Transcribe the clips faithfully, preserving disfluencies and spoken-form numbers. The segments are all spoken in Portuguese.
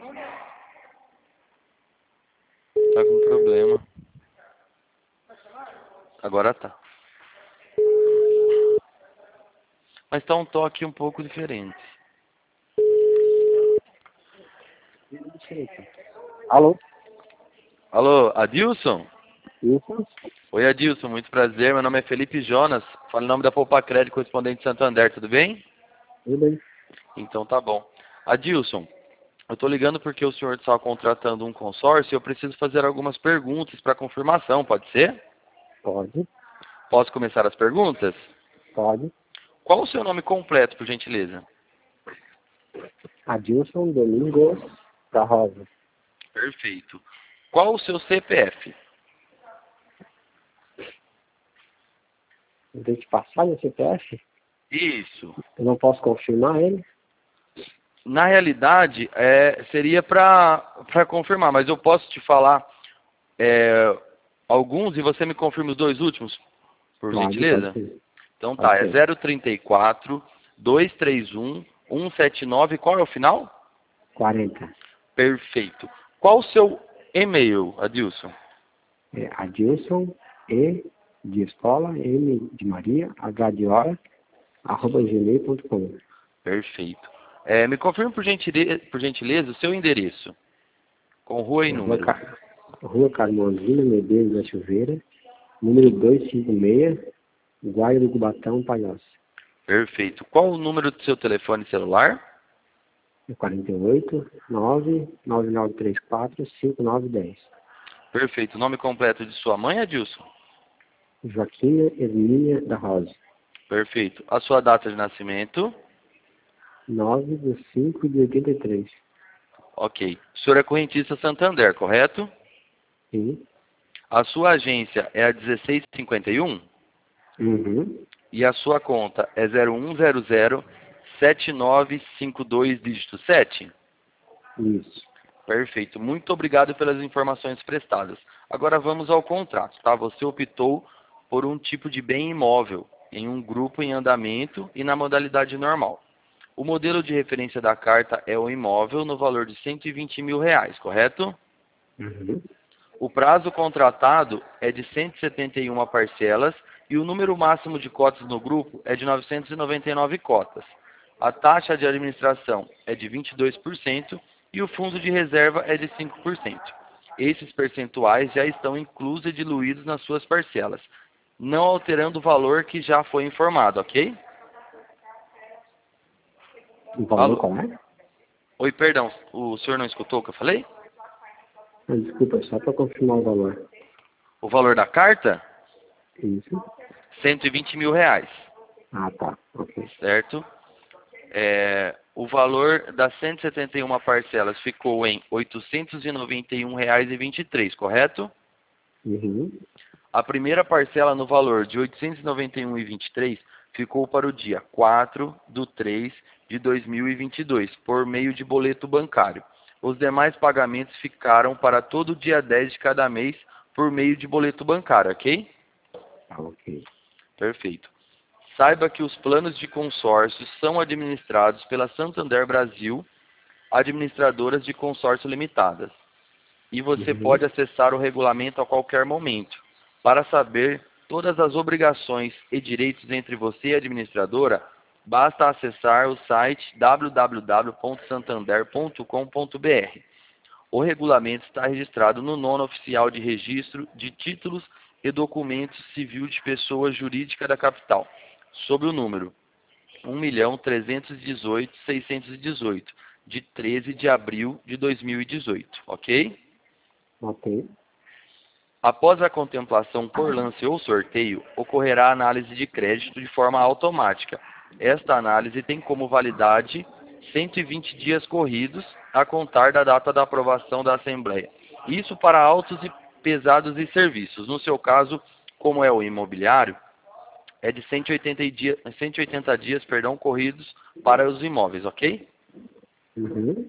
Tá com problema. Agora tá. Mas tá um toque um pouco diferente. Alô? Alô, Adilson? Isso? Oi, Adilson, muito prazer. Meu nome é Felipe Jonas. Falo em nome da Poupa Crédito, correspondente de Santander, tudo bem? Tudo bem. Então tá bom. Adilson, eu tô ligando porque o senhor está contratando um consórcio e eu preciso fazer algumas perguntas para confirmação, pode ser? Pode. Posso começar as perguntas? Pode. Qual o seu nome completo, por gentileza? Adilson Domingos da Rosa. Perfeito. Qual o seu C P F? Eu tenho que passar meu C P F? Isso. Eu não posso confirmar ele? Na realidade, é, seria para confirmar, mas eu posso te falar é, alguns e você me confirma os dois últimos, por Pode, gentileza? pode ser. Então tá, Pode é ser. zero trinta e quatro, dois três um, um sete nove, qual é o final? quarenta. Perfeito. Qual o seu e-mail, Adilson? É Adilson E de escola, M de Maria, H de hora, arroba gmail ponto com. Perfeito. É, me confirme por gentileza, por gentileza o seu endereço, com rua e É Rua, número. Car... Rua Carmozina Medeiros da Silveira, número duzentos e cinquenta e seis, Guaia do Cubatão, Palhoça. Perfeito. Qual o número do seu telefone celular? É quarenta e oito, nove nove nove três quatro, cinco nove um zero. Perfeito. Nome completo de sua mãe, Adilson? Joaquina Hermínia da Rosa. Perfeito. A sua data de nascimento? nove de cinco de oitenta e três. Ok. O senhor é correntista Santander, correto? Sim. A sua agência é a dezesseis cinquenta e um? Uhum. E a sua conta é zero um zero zero sete nove cinco dois dígito sete? Isso. Perfeito. Muito obrigado pelas informações prestadas. Agora vamos ao contrato, tá? Você optou por um tipo de bem imóvel, em um grupo em andamento e na modalidade normal. O modelo de referência da carta é o imóvel no valor de cento e vinte mil reais, correto? Uhum. O prazo contratado é de cento e setenta e uma parcelas e o número máximo de cotas no grupo é de novecentas e noventa e nove cotas. A taxa de administração é de vinte e dois por cento e o fundo de reserva é de cinco por cento. Esses percentuais já estão inclusos e diluídos nas suas parcelas, não alterando o valor que já foi informado, ok? O valor Alô? qual é? Oi, perdão, o senhor não escutou o que eu falei? Ah, desculpa, só para confirmar o valor. O valor da carta? Isso. cento e vinte mil reais, Ah, tá. Ok. certo? É, o valor das cento e setenta e uma parcelas ficou em oitocentos e noventa e um reais e vinte e três, correto? Uhum. A primeira parcela no valor de oitocentos e noventa e um reais e vinte e três ficou para o dia quatro de três de dois mil e vinte e dois, por meio de boleto bancário. Os demais pagamentos ficaram para todo dia dez de cada mês por meio de boleto bancário, ok? Tá, ok. Perfeito. Saiba que os planos de consórcio são administrados pela Santander Brasil, administradoras de consórcio limitadas. E você Uhum. pode acessar o regulamento a qualquer momento. Para saber todas as obrigações e direitos entre você e a administradora, basta acessar o site w w w ponto santander ponto com ponto b r. O regulamento está registrado no nono oficial de registro de títulos e documentos civil de pessoa jurídica da capital, sob o número um milhão trezentos e dezoito mil seiscentos e dezoito, de treze de abril de dois mil e dezoito, ok? Ok. Após a contemplação por lance ou sorteio, ocorrerá a análise de crédito de forma automática. Esta análise tem como validade cento e vinte dias corridos a contar da data da aprovação da Assembleia. Isso para autos e pesados e serviços. No seu caso, como é o imobiliário, é de cento e oitenta dias, cento e oitenta dias, perdão, corridos para os imóveis, ok? Uhum.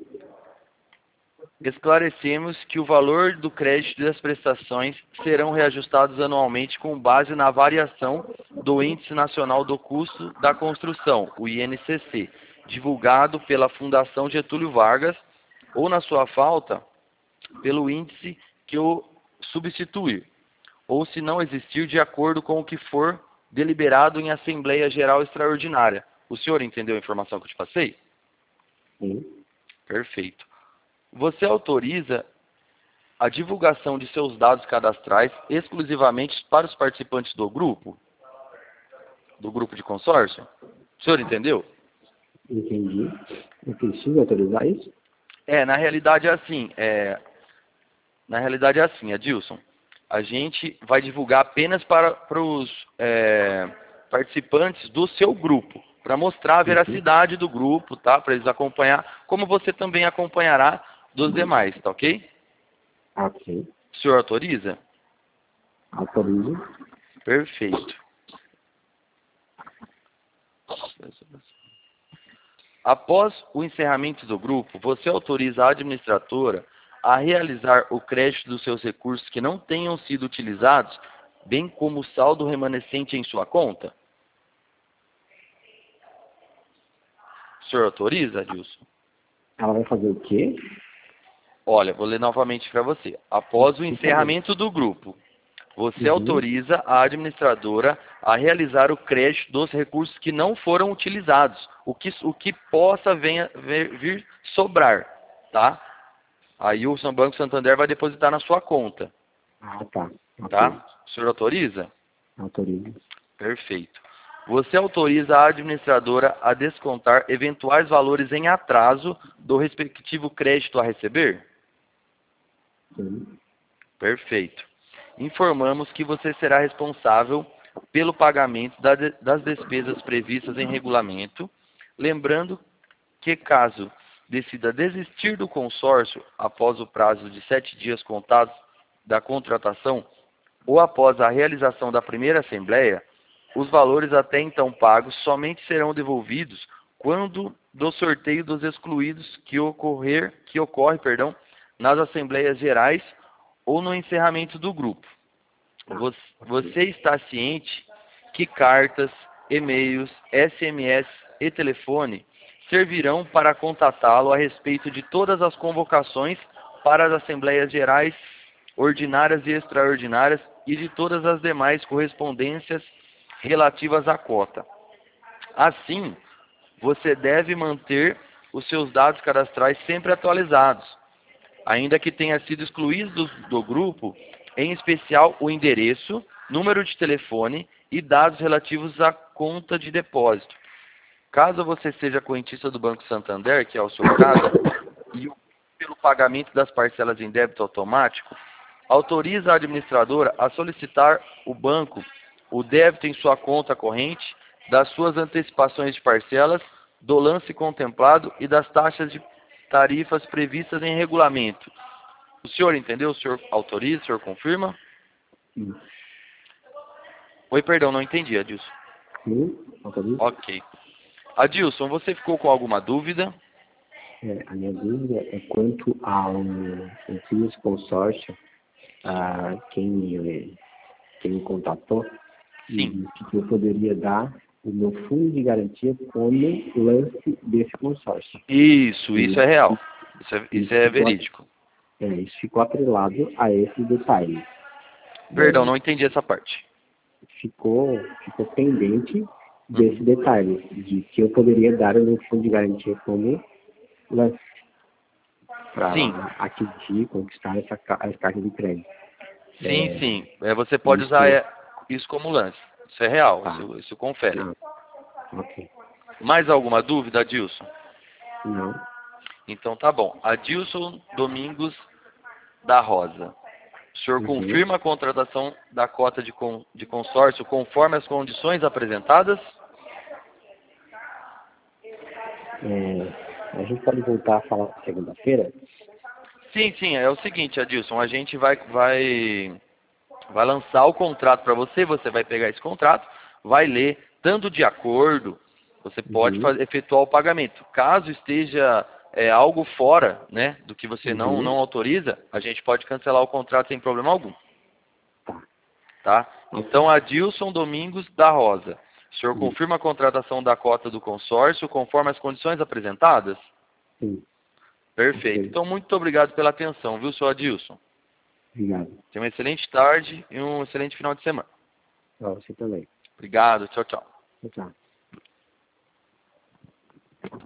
Esclarecemos que o valor do crédito e das prestações serão reajustados anualmente com base na variação do Índice Nacional do Custo da Construção, o I N C C, divulgado pela Fundação Getúlio Vargas, ou na sua falta, pelo índice que o substituir, ou se não existir, de acordo com o que for deliberado em Assembleia Geral Extraordinária. O senhor entendeu a informação que eu te passei? Sim. Perfeito. Você autoriza a divulgação de seus dados cadastrais exclusivamente para os participantes do grupo? Do grupo de consórcio? O senhor entendeu? Entendi. Eu preciso autorizar isso? É, na realidade é assim, é, na realidade é assim, Adilson. A gente vai divulgar apenas para, para os é, participantes do seu grupo, para mostrar a veracidade do grupo, tá? Para eles acompanhar, como você também acompanhará dos demais, tá ok? Ok. O senhor autoriza? Autorizo. Perfeito. Após o encerramento do grupo, você autoriza a administradora a realizar o crédito dos seus recursos que não tenham sido utilizados, bem como o saldo remanescente em sua conta? O senhor autoriza, Adilson? Ela vai fazer o quê? Olha, vou ler novamente para você. Após o encerramento do grupo, você Uhum. autoriza a administradora a realizar o crédito dos recursos que não foram utilizados, o que, o que possa venha, vir, vir sobrar, tá? Aí o Banco Santander vai depositar na sua conta, Ah, tá. Ok. tá? O senhor autoriza? Autorizo. Perfeito. Você autoriza a administradora a descontar eventuais valores em atraso do respectivo crédito a receber? Sim. Perfeito. Informamos que você será responsável pelo pagamento da de, das despesas previstas em regulamento, lembrando que caso decida desistir do consórcio após o prazo de sete dias contados da contratação ou após a realização da primeira assembleia, os valores até então pagos somente serão devolvidos quando do sorteio dos excluídos que ocorrer, que ocorre, perdão, nas assembleias gerais ou no encerramento do grupo. Você está ciente que cartas, e-mails, S M S e telefone servirão para contatá-lo a respeito de todas as convocações para as assembleias gerais, ordinárias e extraordinárias e de todas as demais correspondências relativas à cota. Assim, você deve manter os seus dados cadastrais sempre atualizados, ainda que tenha sido excluído do, do grupo, em especial o endereço, número de telefone e dados relativos à conta de depósito. Caso você seja correntista do Banco Santander, que é o seu caso, e pelo pagamento das parcelas em débito automático, autoriza a administradora a solicitar o banco o débito em sua conta corrente das suas antecipações de parcelas, do lance contemplado e das taxas de tarifas previstas em regulamento. O senhor entendeu? O senhor autoriza? O senhor confirma? Sim. Oi, perdão, não entendi, Adilson. Sim. Autorizo. Ok. Adilson, você ficou com alguma dúvida? É, a minha dúvida é quanto ao antigo consórcio, a quem, me- quem me contatou, e Sim. disse que eu poderia dar o meu fundo de garantia como lance desse consórcio. Isso, isso é real. Isso é, isso é ficou- verídico. É, isso ficou atrelado a esse detalhe. Perdão, É, não entendi essa parte. ficou, ficou pendente desse detalhe, de que eu poderia dar o meu fundo de garantia como lance para Sim. atingir, conquistar essa, ca- essa carta de crédito. Sim, É, sim. É, você pode isso- usar é, isso como lance. Isso é real, Tá. isso, isso confere. Ah, ok. Mais alguma dúvida, Adilson? Não. Então tá bom. Adilson Domingos da Rosa. O senhor Uhum. confirma a contratação da cota de, con, de consórcio conforme as condições apresentadas? É, a gente pode voltar a falar segunda-feira? Sim, sim. É o seguinte, Adilson. A gente vai, vai, vai lançar o contrato para você. Você vai pegar esse contrato, vai ler, estando de acordo, você pode Uhum. fazer, efetuar o pagamento. Caso esteja é, algo fora, né, do que você não, Uhum. não autoriza, a gente pode cancelar o contrato sem problema algum. Tá. Tá? Então, Adilson Domingos da Rosa. O senhor Sim. confirma a contratação da cota do consórcio conforme as condições apresentadas? Sim. Perfeito. Ok. Então, muito obrigado pela atenção, viu, senhor Adilson? Obrigado. Tenha uma excelente tarde e um excelente final de semana. Ó, você também. Obrigado. Tchau, tchau. Tchau, tchau.